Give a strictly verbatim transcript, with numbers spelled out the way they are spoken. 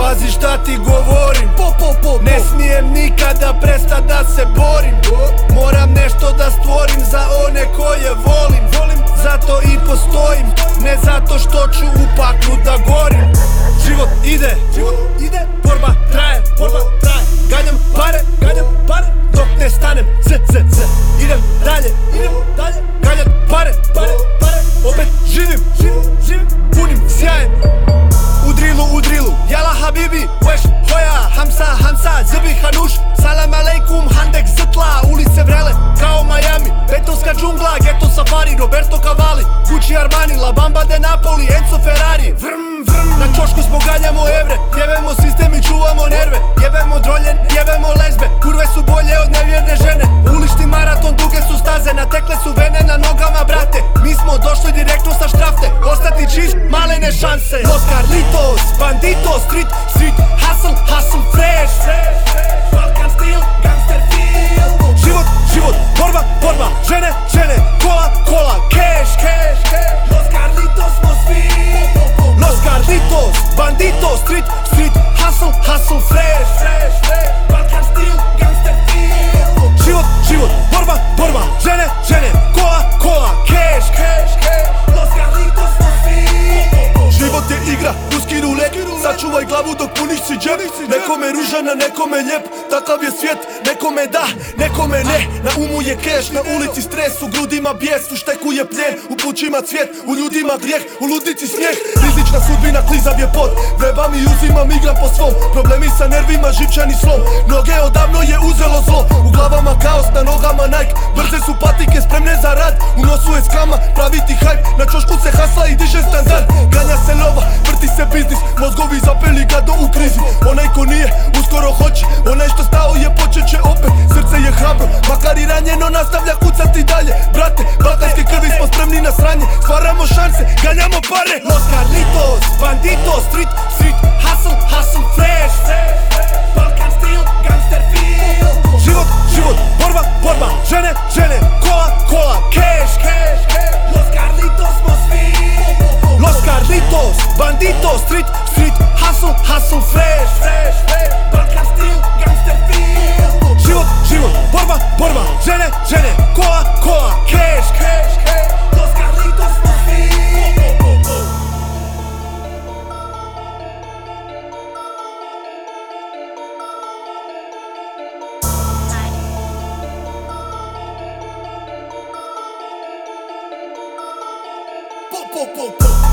Pazi šta ti govorim, po, po, po, po. ne smijem nikada prestat da se borim. Moram nešto da stvorim za one koje volim, volim. Zato i postojim, ne zato što ću u paklu da gorim. Život ide, život ide, borba traje, borba traje. Ganjam pare, ganjam pare, dok ne stanem, z, z, z. Idem dalje, idem dalje, ganjat pare, pare, pare. Opet živim, živim, živim, punim sjajem. U drilu, u drilu, jala habibi, weš hoja, hamsa, hamsa, zbi hanuš. Salam aleikum, handek ztla, ulice vrele kao Miami. Betonska džungla, geto safari, Roberto Cavalli, Gucci Armani, La Bamba de Napoli, Enzo Ferrari. Vrm, vrm, na čošku smo ganjamo evre, jebemo sistem i čuvamo nerve. Jebemo droljen, jebemo lezbe, kurve su bolje od nevjerne žene. Ulični maraton, duge su staze, natekle su vene na nogama, brate. Mi smo došli direktno sa štrafte, ostati čist, malene šanse. Los Carlitos, bandito, street, street, hustle, hustle, fresh. Balkan stil, gangster feel. Život, život, borba, borba, žene, žene, kola, kola, cash, cash, cash. Los Carlitos smo svi. Los Carlitos, bandito, street, street, hustle, hustle, fresh. Balkan stil, gangster feel. Život, život, borba, borba, žene, žene, kola, kola, cash, cash, cash. Los Carlitos smo svi. Život je igra, ruski rulet, sačuvaj glavu dok puniš si džep. Nekome ružan, a nekome lijep, takav je svijet. Nekome da, nekome ne, na umu je keš, na ulici stres, u grudima bijes, u šteku je pljen, u plućima cvijet, u ljudima grijeh, u ludici snijeh. Rizična sudbina, klizav je pod, vrebam i uzimam, igram po svom. Problemi sa nervima, živčani slom, noge odavno je uzelo zlo. U glavama kaos, na nogama Nike, brze su patike spremne za rad. U nosu je skama, pravi ti hype, na čošku se hasla i diže standard. Ganja se lova, vrti se biznis, mozgovi zapeli ga do u krizi. Onaj ko nije, uskoro hoće, onaj što stao je počet će opet. Srce je hrabro, makar i ranjeno, nastavlja kucati dalje. Brate, balkanske krvi smo spremni na sranje, stvaramo šanse, ganjamo pare. Los Carlitos, bandito, street, street, hustle, hustle, fresh. Balkan stil, gangster feel. Život, život, borba, borba, žene, žene, kola, kola, cash, cash, cash. Los Carlitos smo svi. Los Carlitos, bandito, street, street, hustle, hustle, fresh. Balkan stil, gangster feel. Život, život, borba, borba, žene, žene, kola, kola, cash, cash, cash. Los Carlitos smo svi. Po, po, po, po.